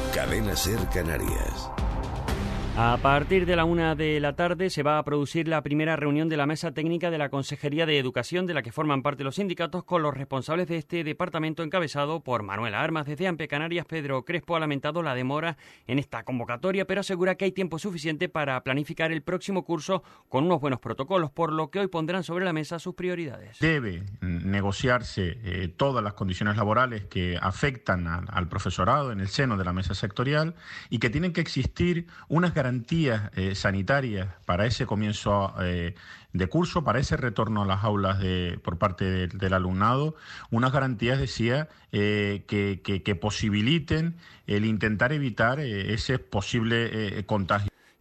Cadena Ser Canarias. A partir de la 1 de la tarde se va a producir la primera reunión de la mesa técnica de la Consejería de Educación, de la que forman parte los sindicatos, con los responsables de este departamento encabezado por Manuela Armas. Desde AMPE Canarias, Pedro Crespo ha lamentado la demora en esta convocatoria, pero asegura que hay tiempo suficiente para planificar el próximo curso con unos buenos protocolos, por lo que hoy pondrán sobre la mesa sus prioridades. Debe negociarse todas las condiciones laborales que afectan al profesorado en el seno de la mesa sectorial y que tienen que existir unas garantías sanitarias para ese comienzo de curso, para ese retorno a las aulas por parte del alumnado, unas garantías, decía, que posibiliten el intentar evitar ese posible contagio.